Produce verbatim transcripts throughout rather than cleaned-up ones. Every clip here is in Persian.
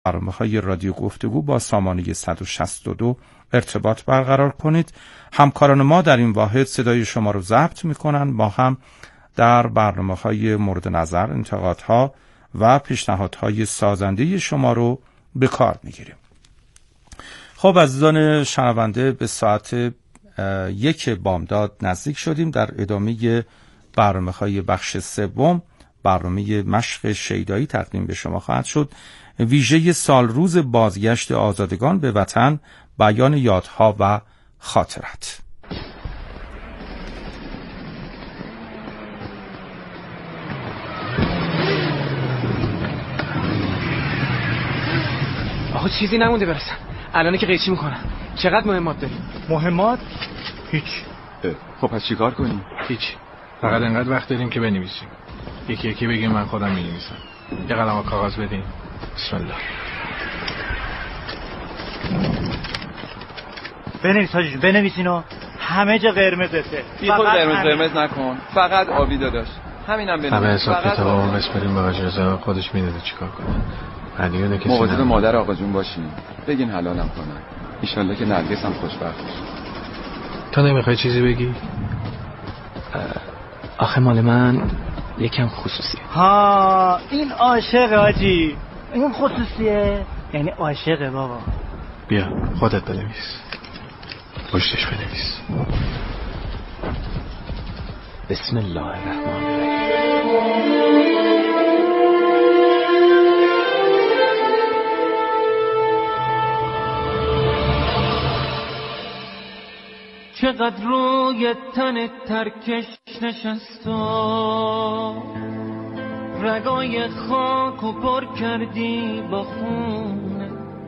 برنامه‌های رادیو گفتگو با سامانه صد و شصت و دو ارتباط برقرار کنید. همکاران ما در این واحد صدای شما رو ضبط می‌کنن، با هم در برنامه‌های مورد نظر، انتقادها و پیشنهادهای سازنده شما رو به کار می‌گیریم. خب عزیزان شنونده، به ساعت یک بامداد نزدیک شدیم. در ادامه برنامه‌های بخش سوم، برنامه مشق شیدایی تقدیم به شما خواهد شد. ویژه سال روز بازگشت آزادگان به وطن، بیان یادها و خاطرات. آخه چیزی نمونده برسن. الان که قیچی میکنن. چقدر مهمات داریم؟ مهمات؟ هیچ. خب پس چیکار کنیم؟ هیچ. فقط انقدر وقت داریم که بنویسیم. یکی یکی بگیم من خودم می‌نویسم. یه قلم و کاغذ بدین. بسم الله. بنویس حاجی، بنویسینو. همه جا قرمزه. یه خود قرمز قرمز نکن. فقط آبی داداش. همینم بنویس. همه حساب کتابمون بسپریم به حاج رضا، خودش میدونه چیکار کنه. علیونه کسی مواظب مادر آقا جون باشین. بگین حلالم کنن. ان شاءالله که نرگس هم خوشبخت بشه. تو نمیخوای چیزی بگی؟ آخه مال من یکم خصوصیه. ها این عاشق حاجی. این خصوصیه، یعنی عاشقه بابا. بیا خودت بنویس. پشتش بنویس. بسم الله الرحمن الرحیم. چقدر روی تن ترکش نشست و رگای خاک و پر کردی با خونه،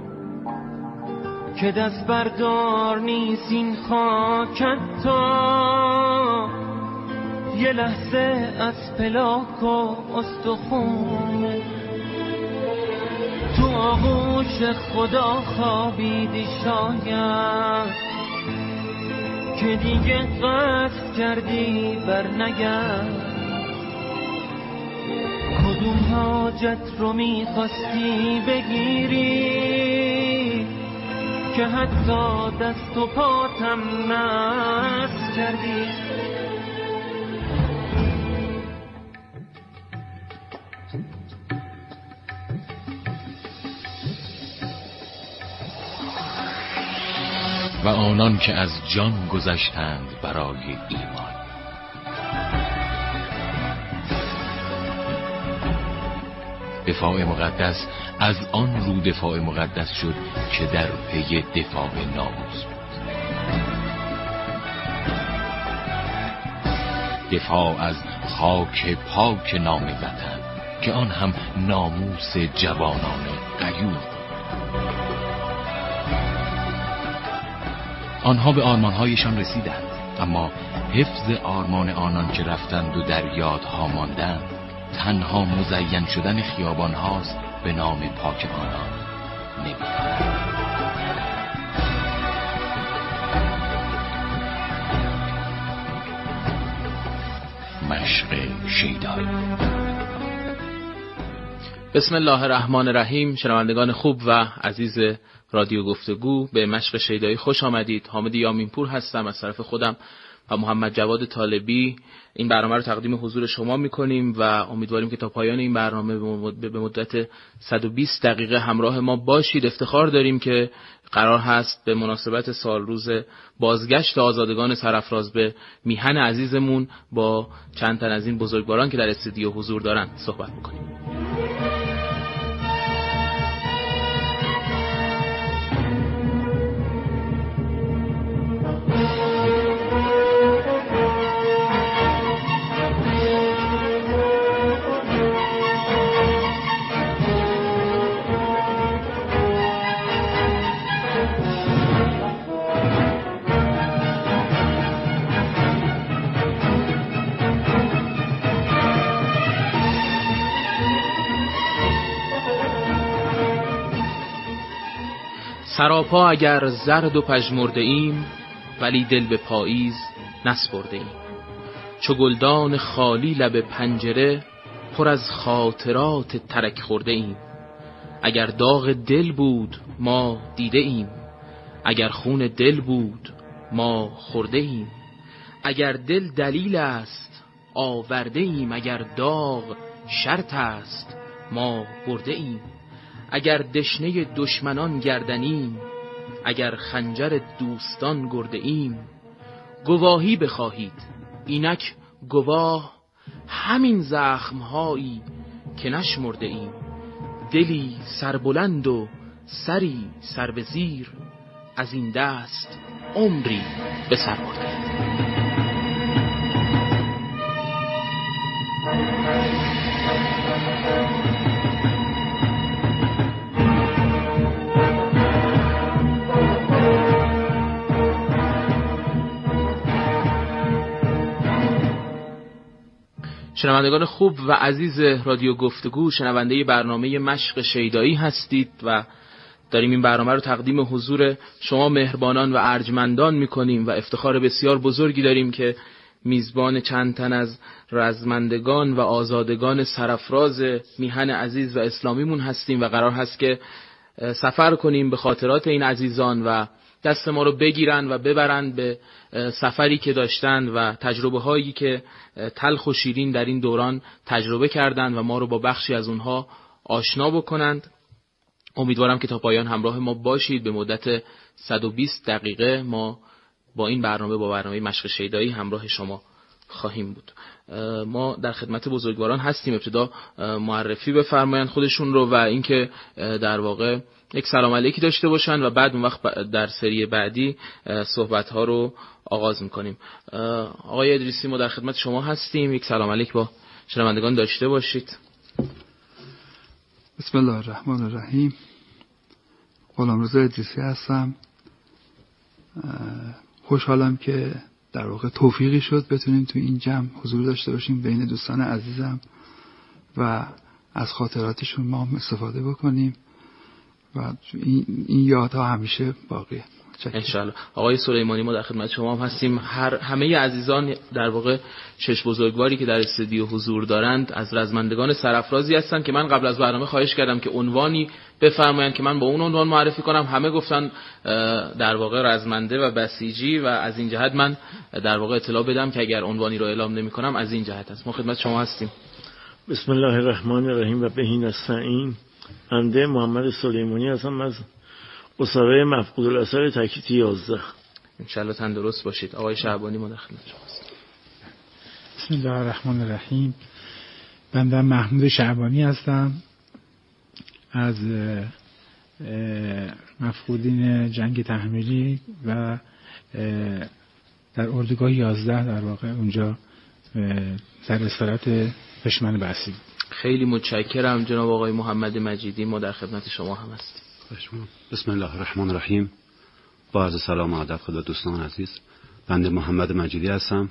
که دست بردار نیست این خاکت تا یه لحظه از پلاک و استخونه. تو آغوش خدا خوابیدی شاید که دیگه قصد کردی بر نگرد. کدوم حاجت رو میخواستی بگیری که حتی دست و پاتم نست کردی. و آنان که از جان گذشتند برای ایمان. دفاع مقدس از آن رو دفاع مقدس شد که در پی دفاع ناموس بود. دفاع از خاک پاک نام وطن که آن هم ناموس جوانان غیور. آنها به آرمانهایشان رسیدند، اما حفظ آرمان آنان که رفتند و در یادها ماندند تنها مزین شدن خیابان هاست به نام پاک آنان نمی‌دانند. مشق شیدایی. بسم الله الرحمن الرحیم. شنوندگان خوب و عزیز رادیو گفتگو، به مشق شیدایی خوش آمدید. حامد یامینپور هستم از طرف خودم و محمد جواد طالبی این برنامه رو تقدیم حضور شما می‌کنیم و امیدواریم که تا پایان این برنامه به مدت صد و بیست دقیقه همراه ما باشید. افتخار داریم که قرار هست به مناسبت سال روز بازگشت آزادگان سرافراز به میهن عزیزمون با چند تن از این بزرگواران که در استودیو حضور دارن صحبت بکنیم. سراپا اگر زرد و پژمرده ایم، ولی دل به پاییز نسپرده ایم. چو گلدان خالی لب پنجره، پر از خاطرات ترک خورده ایم. اگر داغ دل بود ما دیده ایم، اگر خون دل بود ما خورده ایم. اگر دل دلیل است آورده ایم، اگر داغ شرط است ما برده ایم. اگر دشنه دشمنان گردنیم، اگر خنجر دوستان گرده ایم. گواهی بخواهید اینک گواه، همین زخمهایی که نشمرده ایم. دلی سربلند و سری سر به زیر، از این دست عمری به سر برده ایم. شنوندگان خوب و عزیز رادیو گفتگو، شنونده برنامه مشق شیدایی هستید و داریم این برنامه رو تقدیم حضور شما مهربانان و ارجمندان میکنیم و افتخار بسیار بزرگی داریم که میزبان چند تن از رزمندگان و آزادگان سرافراز میهن عزیز و اسلامیمون هستیم و قرار هست که سفر کنیم به خاطرات این عزیزان و دست ما رو بگیرن و ببرن به سفری که داشتن و تجربه هایی که تلخ و شیرین در این دوران تجربه کردند و ما رو با بخشی از اونها آشنا بکنند. امیدوارم که تا پایان همراه ما باشید. به مدت صد و بیست دقیقه ما با این برنامه با برنامه مشق شیدایی همراه شما خواهیم بود. ما در خدمت بزرگواران هستیم. ابتدا معرفی بفرمایند خودشون رو و اینکه در واقع یک سلام علیکی داشته باشن و بعد اون وقت در سری بعدی صحبت ها رو آغاز میکنیم. آقای ادریسی ما در خدمت شما هستیم. یک سلام علیک با شنوندگان داشته باشید. بسم الله الرحمن الرحیم. غلامرضا ادریسی هستم. خوشحالم که در واقع توفیقی شد بتونیم تو این جمع حضور داشته باشیم بین دوستان عزیزم و از خاطراتشون ما هم استفاده بکنیم و این, این یادها همیشه باقیه. انشالله. آقای سلیمانی ما در خدمت شما هم هستیم. هر همه عزیزان در واقع شش بزرگواری که در استودیو حضور دارند از رزمندگان سرافرازی هستند که من قبل از برنامه خواهش کردم که عنوانی بفرمایند که من با اون عنوان معرفی کنم. همه گفتن در واقع رزمنده و بسیجی و از این جهت من در واقع اطلاع بدم که اگر عنوانی رو اعلام نمی کنم از این جهت است. ما خدمت شما هستیم. بسم الله الرحمن الرحیم و بهی نستعین. بنده محمد سلیمانی هستم از اسره مفقود الاثر تکریت یازده. انشالله تندرست باشید. آقای شعبانی ما در خدمت شما هستیم. بسم الله الرحمن الرحیم. بنده محمود شعبانی هستم از مفقودین جنگ تحمیلی و در اردوگاه یازده در واقع اونجا در اسارت پشمن بحثی. خیلی متشکرم جناب آقای محمد مجیدی ما در خدمت شما هم هستیم. بسم الله الرحمن الرحیم. با عرض سلام و ادب خدمت دوستان عزیز، بنده محمد مجیدی هستم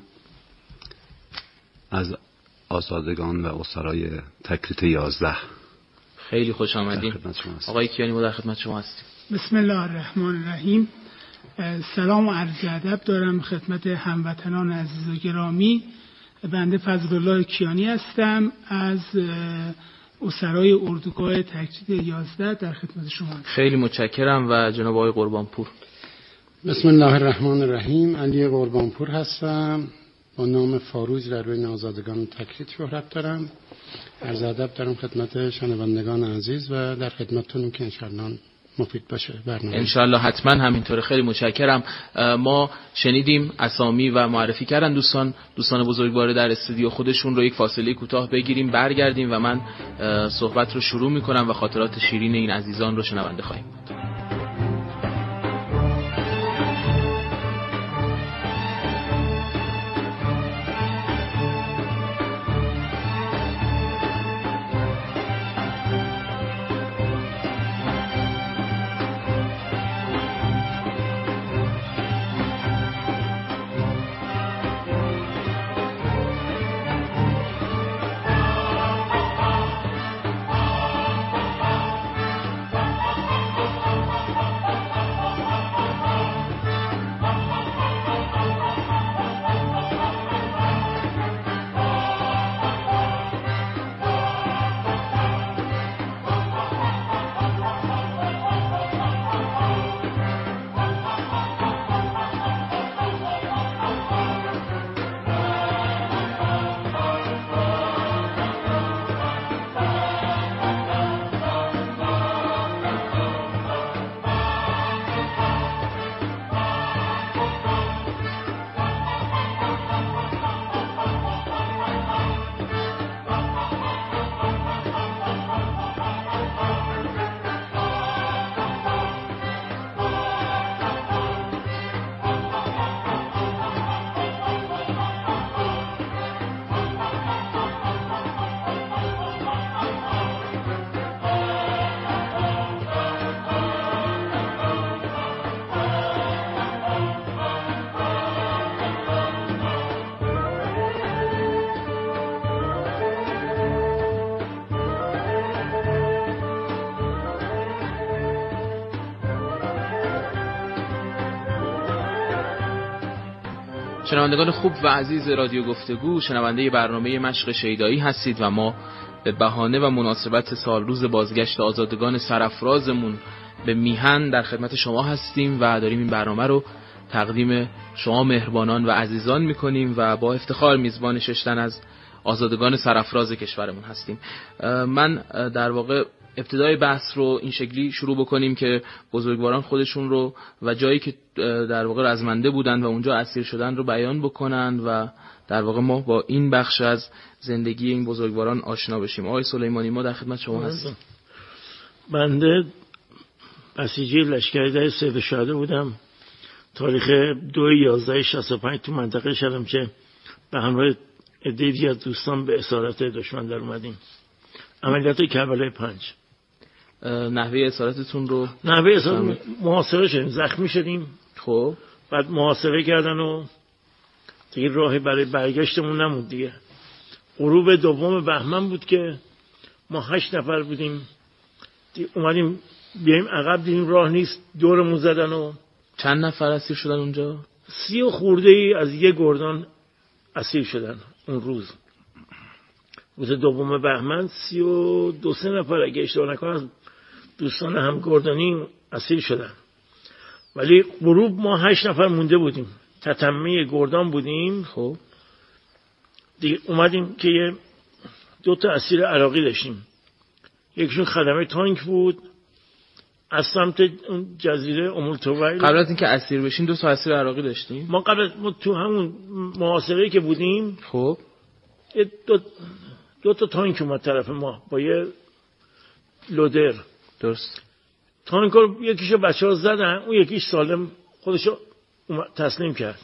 از آزادگان و اسرای تکریت یازده. خیلی خوش آمدید. آقای کیانی ما در خدمت شما هستیم. بسم الله الرحمن الرحیم. سلام و عرض ادب دارم خدمت هموطنان عزیز و گرامی. بنده فضل الله کیانی هستم از اسرای اردوگاه تکریت یازده در خدمت شما. خیلی متشکرم. و جناب آقای قربانپور. بسم الله الرحمن الرحیم. علی قربانپور هستم، با نام فاروج در بین آزادگان تکریت شهرت دارم. عرض ادب دارم خدمت شنوندگان عزیز و در خدمتتونم که انشاءالله مفید باشه برنامه. انشالله حتما همینطوره. خیلی متشکرم. ما شنیدیم اسامی و معرفی کردن دوستان دوستان بزرگوار در استودیو خودشون رو. یک فاصله کوتاه بگیریم برگردیم و من صحبت رو شروع میکنم و خاطرات شیرین این عزیزان رو شنونده خواهیم بود. شنوندگان خوب و عزیز رادیو گفتگو، شنونده برنامه مشق شیدایی هستید و ما به بهانه و مناسبت سال روز بازگشت آزادگان سرافرازمون به میهن در خدمت شما هستیم و داریم این برنامه رو تقدیم شما مهربانان و عزیزان میکنیم و با افتخار میزبان ششتن از آزادگان سرافراز کشورمون هستیم. من در واقع ابتدای بحث رو این شکلی شروع بکنیم که بزرگواران خودشون رو و جایی که در واقع رزمنده بودن و اونجا اسیر شدن رو بیان بکنن و در واقع ما با این بخش از زندگی این بزرگواران آشنا بشیم. آقای سلیمانی ما در خدمت شما هستیم. بنده بسیجی لشکری سید الشهدا بودم تاریخ دو یازده شصت و پنج تو منطقه شلمچه به همراه عده‌ای از دوستان به اسارت دشمن در اومدیم. عملیات کربلای پنج. نحوه اسارتتون رو نحوه اسارت محاصره شدیم، زخمی شدیم. خب بعد محاصره کردن و دیگه راهی برای برگشتمون نموند دیگه. غروب دوم بهمن بود که ما هشت نفر بودیم، اومدیم بیایم عقب، دیدیم راه نیست، دورمون زدن. و چند نفر اسیر شدن اونجا؟ سی و خورده ای از یه گردان اسیر شدن اون روز. روز دوم بهمن سی و دو سه نفر اگه اشتباه نکنم از دوستان همگردانی اسیر شدن، ولی غروب ما هشت نفر مونده بودیم، تتمه گردان بودیم. خب دیگه اومدیم که یه دو تا اسیر عراقی داشتیم، یکیشون خدمه تانک بود از سمت اون جزیره ام الطویل. قبل از اینکه اسیر بشین دو تا اسیر عراقی داشتیم. ما قبل ما تو همون محاصره که بودیم خب دو دو تا تانک اومد طرف ما با یه لودر. درست. تانک رو یکیشو بچه‌ها زدن، اون یکیش سالم خودشو تسلیم کرد.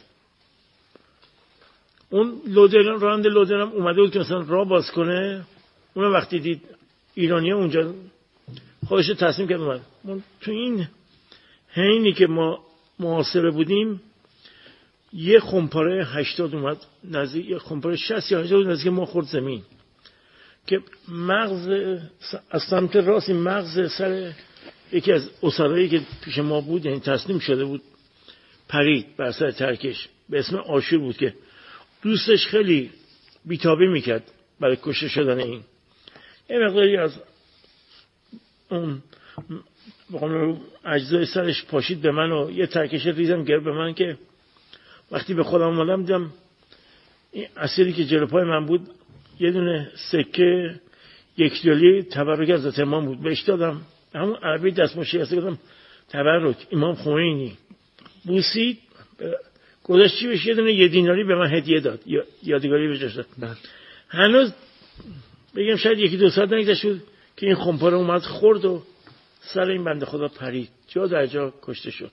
اون لودر راننده لودر هم اومده بود که مثلا راه باز کنه، اون وقتی دید ایرانی اونجا خودشو تسلیم کرد اومد. من تو این حینی که ما محاصره بودیم یه خمپاره هشتاد اومد نزدیک، یه خمپاره شصت یا هشتاد نزدیک ما خورد زمین که مغز از سمت راست، مغز سر یکی از اسرایی که پیش ما بود، یعنی تسلیم شده بود، پرید بر سر ترکش. به اسم آشور بود که دوستش خیلی بیتابی میکرد برای کشته شدن این. یه مقداری از اون اجزای سرش پاشید به من و یه ترکش ریزم گرفت به من که وقتی به خودم اومدم دیدم این اسیری که جلو پای من بود یه دونه سکه یک دلی تبرک از امام بود، بهش دادم، همون عربی دستمشی هسته گفتم تبرک امام خمینی. بوسید، گذاشت چی بشه، یه دونه یه دیناری به من هدیه داد، یادگاری بهش داد. هنوز بگم شاید یکی دو ساعت نگذشت بود که این خمپاره اومد خورد و سر این بنده خدا پرید، جا در جا کشته شد.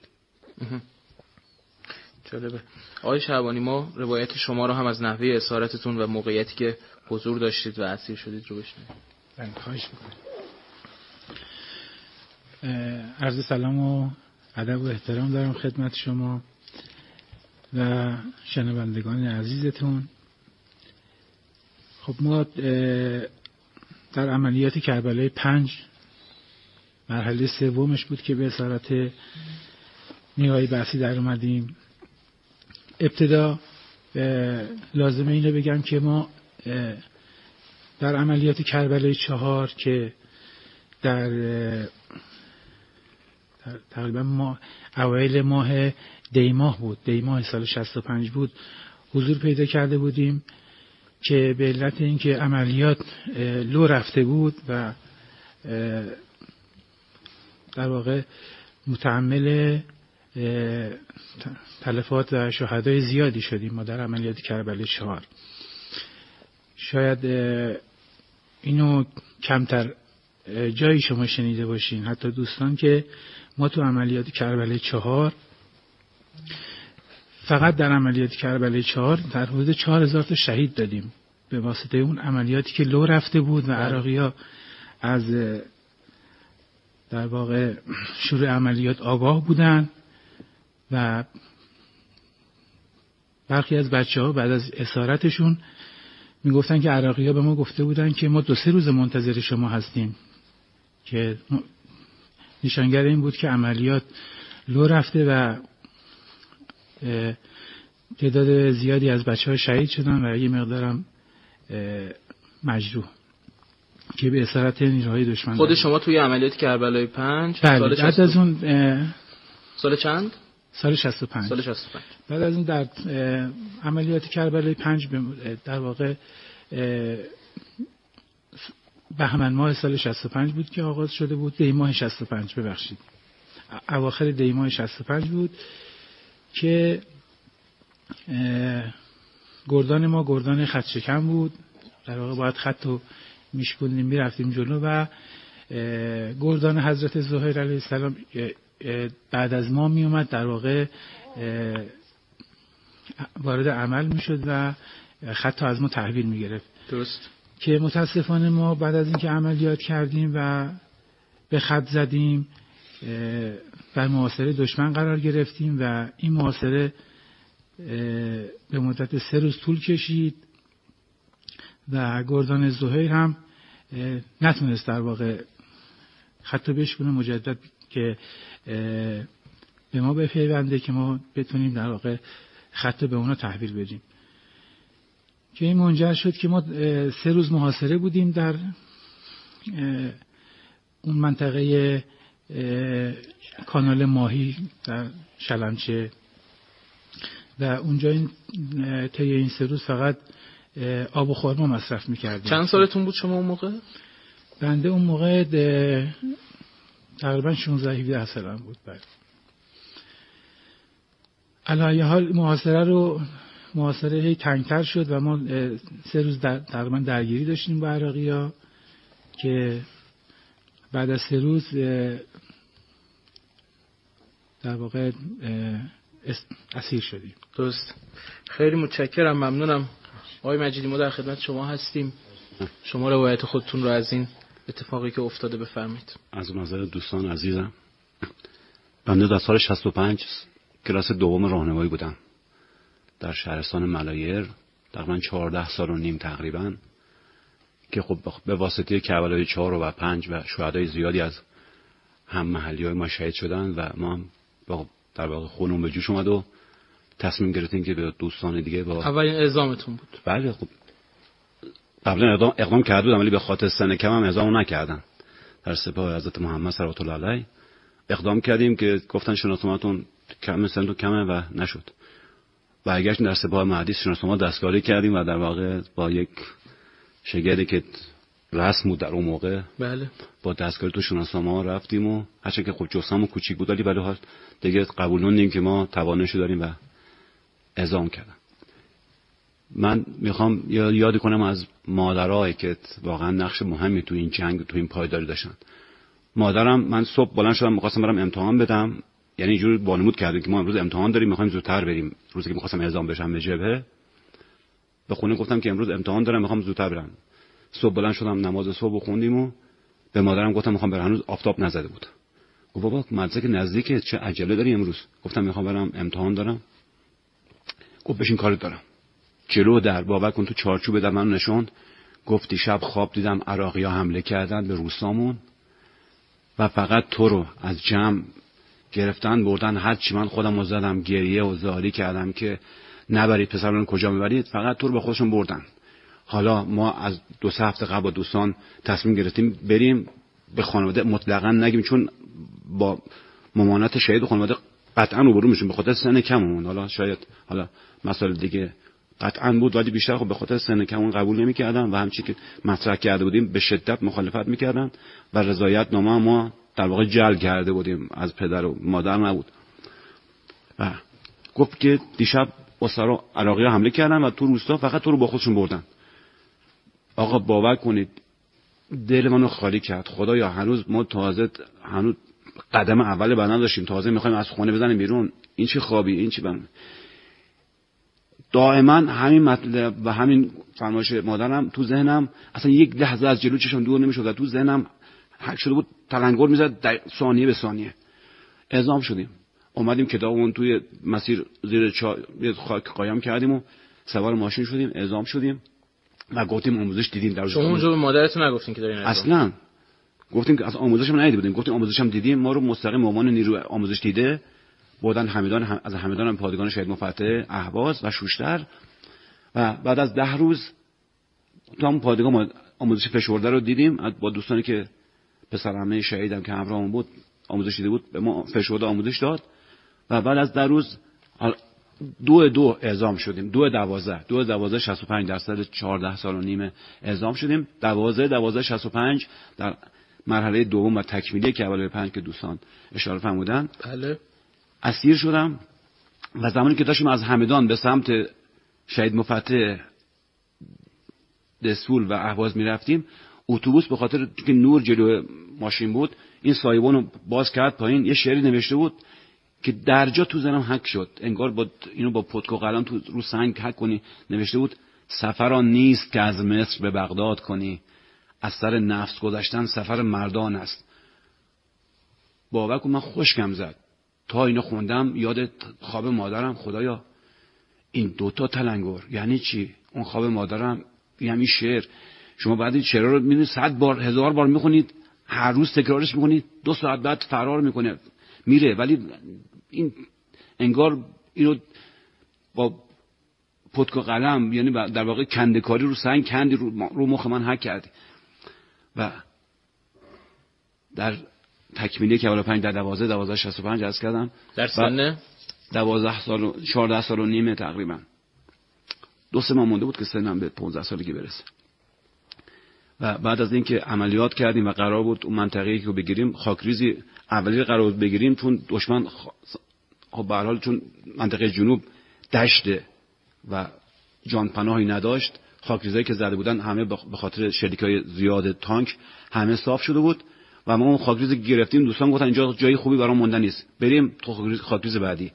جالبه. آقای شعبانی ما روایت شما رو هم از نحوه اسارتتون و موقعیتی که حضور داشتید و اسیر شدید رو بشنویم. بله خواهش می‌کنم. عرض سلام و ادب و احترام دارم خدمت شما و شنوندگان عزیزتون. خب ما در عملیات کربلای پنج مرحله سومش بود که به اسارت نیروهای بحثی در اومدیم. ابتدا لازمه اینو بگم که ما در عملیات کربلای چهار که در تقریبا ما اوایل ماه دی ماه بود، دی ماه سال شصت و پنج بود، حضور پیدا کرده بودیم که به علت اینکه عملیات لو رفته بود و در واقع متحمل تلفات و شهدای زیادی شدیم ما در عملیات کربلای چهار. شاید اینو کمتر جایی شما شنیده باشین، حتی دوستان، که ما تو عملیات کربلای چهار فقط در عملیات کربلای چهار در حدود چهار هزار تا شهید دادیم به واسطه اون عملیاتی که لو رفته بود و عراقی‌ها از در واقع شروع عملیات آگاه بودن و برخی از بچه‌ها بعد از اسارتشون میگفتن که عراقی‌ها به ما گفته بودن که ما دو سه روز منتظر شما هستیم، که نشانگر این بود که عملیات لو رفته و تعداد زیادی از بچه‌ها شهید شدن و یه مقدارم مجروح که به اسارت نیروهای دشمن. خود شما توی عملیات کربلای پنج بله سال بعد از اون سال چند؟ سال شصت و پنج. سال شصت و پنج. بعد از اون در عملیات کربلای پنج در واقع بهمن ماه سال شصت و پنج بود که آغاز شده بود. دی ماه شصت و پنج ببخشید اواخر دی ماه شصت و پنج بود که گردان ما گردان خط شکن بود. در واقع باید خط رو میشکندیم میرفتیم جلو و گردان حضرت زهیر علیه السلام بعد از ما می اومد در واقع وارد عمل میشد و خط از ما تحویل میگرفت. درست. که متاسفانه ما بعد از اینکه عملیات کردیم و به خط زدیم در محاصره دشمن قرار گرفتیم و این محاصره به مدت سه روز طول کشید و گردان زهیر هم نتونست در واقع خط بشکنه مجدد که به ما بپیونده که ما بتونیم در واقع خط به اونا تحویل بدیم. که این منجر شد که ما سه روز محاصره بودیم در اون منطقه کانال ماهی در شلمچه و اونجا این طی این سه روز فقط آب و خرما مصرف می‌کردیم. چند سالتون بود شما اون موقع؟ بنده اون موقع تقریبا شانزده هفده سالم بود. بله. علی حال محاصره رو محاصره هی تنگتر شد و ما سه روز در تقریبا درگیری داشتیم با عراقی‌ها که بعد از سه روز در واقع اسیر شدیم. درست. خیلی متشکرم، ممنونم. آقای مجیدی ما در خدمت شما هستیم. شما روایت خودتون رو از این اتفاقی که افتاده بفرمایید. از نظر دوستان عزیزم، بنده در سال شصت و پنج کلاس دوم راهنمایی بودم در شهرستان ملایر، تقریبا چهارده سال و نیم تقریبا، که خب به واسطه کربلای چهار و پنج و شهدای زیادی از هم محلی‌های ما شهید شدن و ما هم در واقع خونمون به جوش اومد و تصمیم گرفتیم که به دوستان دیگه با اولین اعزامتون بود. بله خب قبلا اقدام اقدام کرده بودم ولی به خاطر سن کمم اعزام نکردم. در سپاه حضرت محمد صلوات الله علیه اقدام کردیم که گفتن شناسنامه‌تون کم سنتون کمه و نشد. برگشتیم در سپاه مهدی شناسنامه دستکاری کردیم و در واقع با یک شگردی که رسم بود در اون موقع بله با دستکاری تو شناسنامه رفتیم و هرچند که خب جسممون کوچیک بود ولی ولی حال دیگه قبولوندیم که ما تواناییشو داریم و اعزام کردن. من میخوام یاد کنم از مادرایی که واقعا نقش مهمی تو این جنگ تو این پایداری داشتن. مادرم من صبح بلند شدم می‌خواستم برم امتحان بدم، یعنی اینجوری وانمود کردیم که ما امروز امتحان داریم می‌خوایم زودتر بریم. روزی که می‌خواستم اعزام بشم به جبهه به خونه گفتم که امروز امتحان دارم می‌خوام زودتر برم. صبح بلند شدم نماز صبح خوندیم و به مادرم گفتم می‌خوام برم، هنوز آفتاب نزده بود. گفت بابا مدرسه نزدیکه چه عجله داری امروز؟ گفتم می‌خوام برم امتحان دارم. گفت بشین کارت دارم. جلو در باور کن تو چارچوب در من نشوند، گفت دیشب خواب دیدم عراقی‌ها حمله کردن به روسامون و فقط تو رو از جمع گرفتن بردن، هر چی من خودم رو زدم گریه و زاری کردم که نبرید پسران کجا میبرید، فقط تو رو با خودشون بردن. حالا ما از دو سه هفته قبل با دوستان تصمیم گرفتیم بریم به خانواده مطلقاً نگیم، چون با ممانعت شهید و خانواده قطعاً روبرو میشیم به خاطر سن کممون. حالا شاید حالا مسائل دیگه قطعاً بود ولی بیشتر خب به خاطر سن کمون قبول نمی‌کردن و همچی که مطرح کرده بودیم به شدت مخالفت می‌کردن و رضایت نامه ما در واقع جلب کرده بودیم از پدر و مادر نبود. و گفت که دیشب اسرا عراقی‌ها حمله کردن و تو روستا فقط تو رو با خودشون بردن. آقا باور کنید دل منو خالی کرد. خدایا هنوز ما تازه هنوز قدم اول بدن داشتیم، تازه می‌خوایم از خونه بزنیم بیرون. این چه خوابی، این چه بن دائما همین مطلب و همین فرمایش مادرم تو ذهنم اصلا یک لحظه از جلو چشم دور نمیشد. تو ذهنم حک شده بود، تلنگر میزد در ثانیه به ثانیه. اعزام شدیم، اومدیم کتابمون توی مسیر زیر چا... خاک قایم کردیم و سوار ماشین شدیم، اعزام شدیم و گفتیم آموزش دیدیم. در شما اونجا به مادرتون نگفتین که دارین اعزام؟ اصلا گفتیم که از آموزش ما ندیده بودیم. گفتیم آموزش هم دیدیم، ما رو مستقیم به عنوان نیرو آموزش دیده بودن همدان هم از همدان هم پادگان شهید مفتح اهواز و شوشتر. و بعد از ده روز تو هم پادگان ما آموزش فشرده رو دیدیم با دوستانی که پسرعمه شهیدم که همراهمون بود آموزش دیده بود، به ما فشرده آموزش داد. و بعد از ده روز دو دو اعزام شدیم، دو دوازده دو دوازده شصت و پنج درصد چهارده سال و نیم اعزام شدیم. دوازده دوازده شصت و پنج در مرحله دوم و تکمیلی که اول پنج که دوستان اشاره فرمودن. بله. اسیر شدم و زمانی که داشتیم از همدان به سمت شهید مفتح دسفول و اهواز میرفتیم، اتوبوس به خاطر که نور جلو ماشین بود این سایبان رو باز کرد پایین، یه شعری نوشته بود که درجا تو زنم حک شد، انگار با اینو با پتک و قلم تو رو سنگ حک کنی. نوشته بود سفر آن نیست که از مصر به بغداد کنی، از سر نفس گذشتن سفر مردان است. باور کن من خوشگم زد تا اینو خوندم، یاد خواب مادرم. خدایا این دوتا تلنگر یعنی چی؟ اون خواب مادرم یعنی شعر. شما بعد این شعر رو میدونید صد بار هزار بار میخونید، هر روز تکرارش میکنید، دو ساعت بعد فرار میکنه میره، ولی این انگار اینو با پتک و قلم یعنی در واقع کندکاری رو سنگ کندی رو مخ من حک کردی. و در تکمیلی که اول پنج در دوازده دوازده شصت و پنج عرض کردم در سن دوازده سال و چهارده سال و نیمه تقریبا، دو سه ماه مونده بود که سنم به پانزده سالگی برسه. و بعد از اینکه عملیات کردیم و قرار بود اون منطقه‌ای که بگیریم خاکریزی اولی قرار بود بگیریم، چون دشمن خب به هر حال چون منطقه جنوب دشته و جان پناهی نداشت، خاکریزایی که زده بودن همه به خاطر شلیک‌های زیاد تانک همه صاف شده بود و ما اون خاکریز گرفتیم. دوستان گفتن اینجا جای خوبی برام مونده نیست، بریم تو خاکریز بعدی.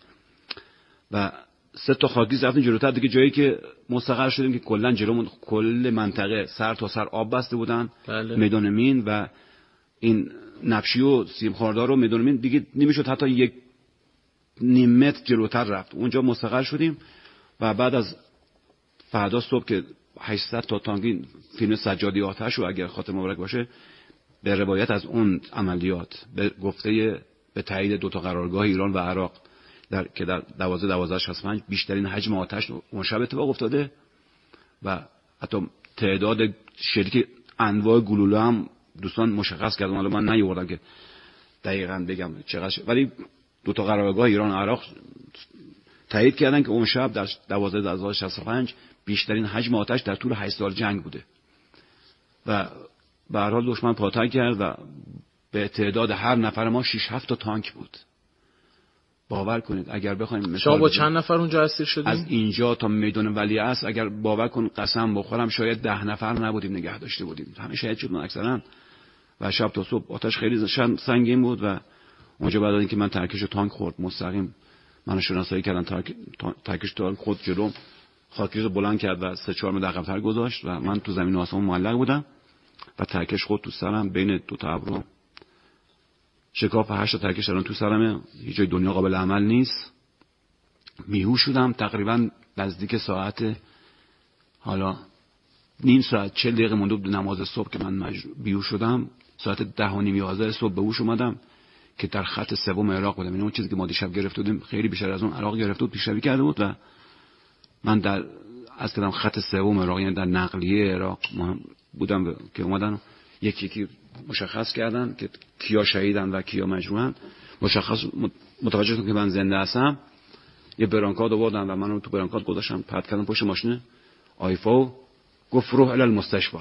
و سه تا خاکریز رفتیم جلوتر دیگه، جایی که مستقر شدیم که کلا جلومون کل منطقه سر تا سر آب بسته بودن. بله. میدان مین و این نبشی و سیم خاردار رو میدان مین دیگه نمیشد حتی یک نیم متر جلوتر رفت. اونجا مستقر شدیم و بعد از فردا صبح که هشتصد تا تانگین فیلم سجادی آتش رو اگر خاطر مبارک باشه به روایت از اون عملیات به گفته به تایید دو تا قرارگاه ایران و عراق در که در دوازده دوازده شصت و پنج بیشترین حجم آتش اون شب اتفاق افتاده و حتی تعداد شلیک انواع گلوله هم دوستان مشخص کردن. حالا من نیاوردم که دقیقاً بگم چقدر، ولی دو تا قرارگاه ایران و عراق تایید کردن که اون شب در دوازده دوازده شصت و پنج بیشترین حجم آتش در طول هشت سال جنگ بوده و به هر حال دشمن پاتک کرد و به تعداد هر نفر ما شش هفت تا تانک بود. باور کنید اگر بخوایم مثال شما با چند نفر اونجا اسیر شدیم؟ از اینجا تا میدان ولیعصر اگر باور کن قسم بخورم شاید ده نفر نبودیم نگه داشته بودیم، همه شهید شدن اکثرا. و شب تا صبح آتش خیلی سنگین بود و اونجا بعد از اینکه من ترکش تانک خورد مستقیم منو شناسایی کردن، ترک ترکش تانک خود جلو خاکریز رو بلند کرد و سه چهار متر عقب‌تر گذاشت و من تو زمین آسمون معلق بودم و ترکش خود تو سرم بین دو تا ابرو شکاف هشت تا ترکش الان تو سرمه، هیچ جای دنیا قابل عمل نیست. بیهوش شدم تقریبا نزدیک ساعت حالا نیم ساعت چهل دقیقه مونده بود نماز صبح که من مجبور بیهوش شدم. ساعت ده و نیم یازده صبح به هوش اومدم که در خط سوم عراق بودم. این اون چیزی که ما دیشب گرفته بودیم خیلی بیشتر از اون عراق گرفته بود، پیشروی کرده بود و من در از کدام خط سوم عراق یعنی در نقلیه عراق بودم که اومدن یکی یکی مشخص کردن که کیا شهیدن و کیا مجروحن. مشخص متوجه شدم که من زنده هستم. یه برانکارد آوردن و منو تو برانکارد گذاشتم پرت کردم پشت ماشین آیفا، گفت روح الی المستشفى.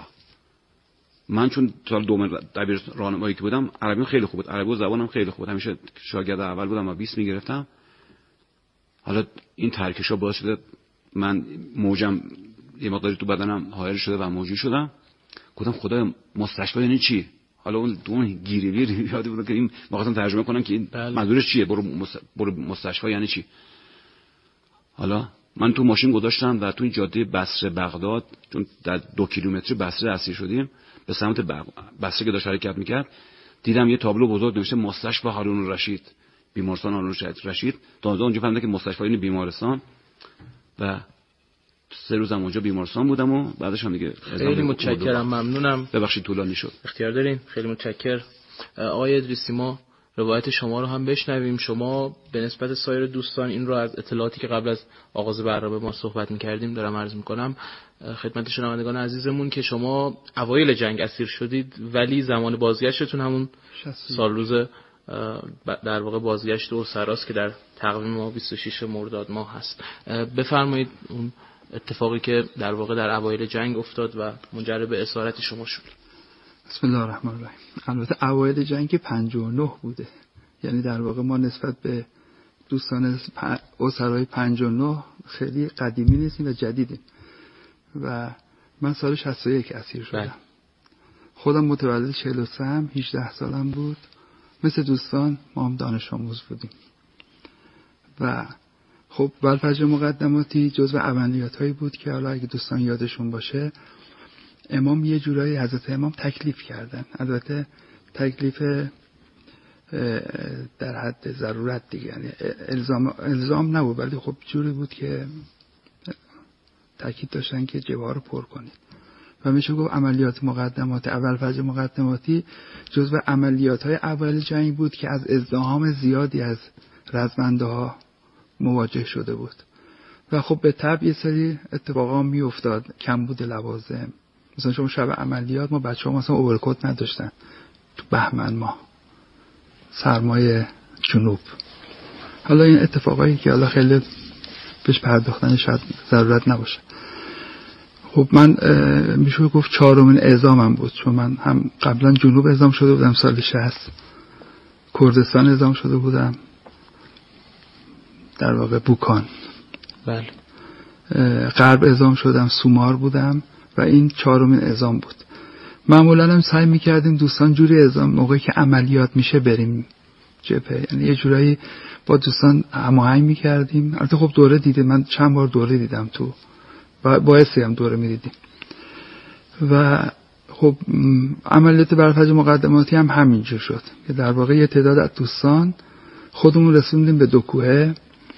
من چون سال دوم دبیر راهنمایی که بودم عربی خیلی خوب بود، عربی و زبانم خیلی خوب بود، همیشه شاگرد اول بودم و بیست میگرفتم. حالا این ترکشا باعث شده من موجم یه مقداری تو بدنم حائل شده و موجی شدم. گفتم خدای مستشفی یعنی چی؟ حالا اون دون گیری ویری یاد بود که این واقعا ترجمه کنم که این منظورش چیه، برو برو مستشفی یعنی چی. حالا من تو ماشین گذاشتم و تو این جاده بصره بغداد، چون در دو کیلومتر بصره اسیر شدیم، به سمت بصره که داشت حرکت میکرد دیدم یه تابلو بزرگ نوشته مستشفی هارون الرشید، بیمارستان هارون الرشید. تا اونجا فهمیدم که مستشفی یعنی بیمارستان و سه روزم اونجا بیمارستان بودم و بعدش هم دیگه خیلی متشکرم، ممنونم. ببخشید طولانی شد. اختیار دارین. خیلی متشکرم. آقای ادریسی، ما روایت شما رو هم بشنویم. شما به نسبت سایر دوستان این رو از اطلاعاتی که قبل از آغاز برنامه ما صحبت می‌کردیم دارم عرض می‌کنم خدمت شنوندگان عزیزمون که شما اوایل جنگ اسیر شدید، ولی زمان بازگشتتون همون سال روز در واقع بازگشت اسراست که در تقویم ما بیست و شش مرداد ماه هست. بفرمایید اون اتفاقی که در واقع در اوایل جنگ افتاد و منجر به اسارت شما شد. بسم الله الرحمن الرحیم. البته اوایل جنگ پنجاه و نه بوده، یعنی در واقع ما نسبت به دوستان اسرای پنجاه و نه خیلی قدیمی نیستیم و جدیدیم و من سال شصت و یک اسیر شدم. بله. خودم متولد چهل و سه ام، هجده سالم بود. مثل دوستان ما هم دانش آموز بودیم و خب بلفجر مقدماتی جزو عملیات هایی بود که حالا اگه دوستان یادشون باشه امام یه جورایی حضرت امام تکلیف کردن. البته تکلیف در حد ضرورت دیگه، یعنی الزام الزام نبود، ولی خب جوری بود که تاکید داشتن که جبهه رو پر کنید و میشه گفت عملیات مقدمات اول فجر مقدماتی جزو عملیات های اول جنگ بود که از ازدحام زیادی از رزمنده ها مواجه شده بود و خب به طبع یه سری اتفاقا می افتاد، کمبود لوازم. مثلا شما شب عملیات ما بچه ها مثلا اوورکوت نداشتن تو بهمن ماه، سرمای جنوب. حالا این اتفاقایی که حالا خیلی بهش پرداختن شاید ضرورت نباشه. خب من میشه گفت چهارمین اعزامم بود، چون من هم قبلا جنوب اعزام شده بودم سال شصت، کردستان اعزام شده بودم، در واقع بوکان. بله. غرب اعزام شدم، سومار بودم و این چهارمین اعزام بود. معمولا هم سعی میکردیم دوستان جوری اعزام موقعی که عملیات میشه بریم جبهه، یعنی یه جورایی با دوستان هماهنگ میکردیم. البته خب دوره دیدیم، من چند بار دوره دیدم تو و باعثی هم دوره میدیدیم و خب عملیات برفجر مقدماتی هم همینجور شد که در واقع یه تعداد از دوستان خودمون رسوندیم به دو کوهه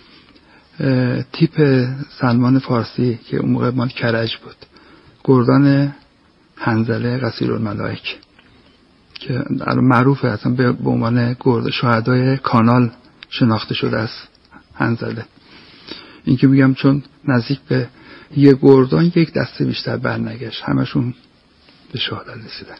تیپ سلمان فارسی که اون موقع مال کرج بود، گردان حنظله قصیرالملائک که معروفه اصلا به عنوان گرد شهدای کانال شناخته شده است. حنظله این که میگم چون نزدیک به یه گردان یک دسته بیشتر برنگشت، همشون به شهادت رسیدن.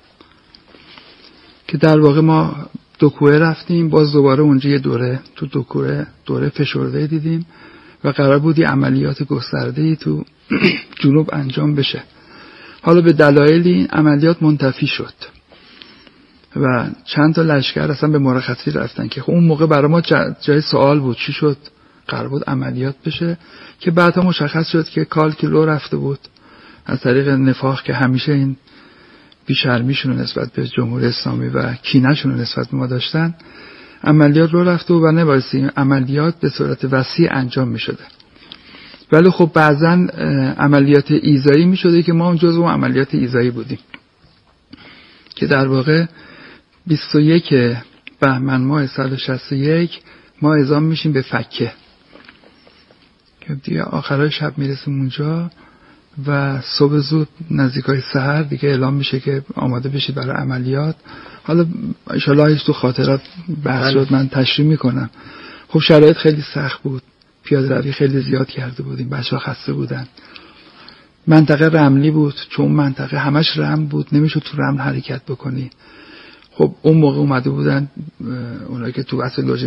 که در واقع ما دو کوه رفتیم، باز دوباره اونجا یه دوره تو دو کوه دوره فشرده دیدیم و قرار بود یه عملیات گسترده‌ای تو جنوب انجام بشه. حالا به دلایلی این عملیات منتفی شد و چند تا لشکر اصلا به مرخصی رفتن که خب اون موقع برای ما جای سوال بود چی شد، قرار بود عملیات بشه که بعدا مشخص شد که کالکولو رفته بود از طریق نفاق که همیشه این بیشرمیشون نسبت به جمهوری اسلامی و کینه‌شون نسبت به ما داشتن، عملیات رو رفته و نبایستی عملیات به صورت وسیع انجام می شده. ولی خب بعضا عملیات ایذایی می شده که ما هم جزو عملیات ایذایی بودیم که در واقع بیست و یک بهمن ماه سال شصت و یک ما اعزام میشیم به فکه که دیگه آخرای شب میرسیم اونجا و صبح زود نزدیکای سحر دیگه اعلام میشه که آماده بشید برای عملیات. حالا انشالله هیچ تو خاطرات بحث شد، من تشریح میکنم. خب شرایط خیلی سخت بود، پیاده روی خیلی زیاد کرده بودیم، بچه ها خسته بودن، منطقه رملی بود، چون منطقه همش رمل بود، نمیشه تو رمل حرکت بکنی. خب اون موقع اومده بودن اونایی که تو وسط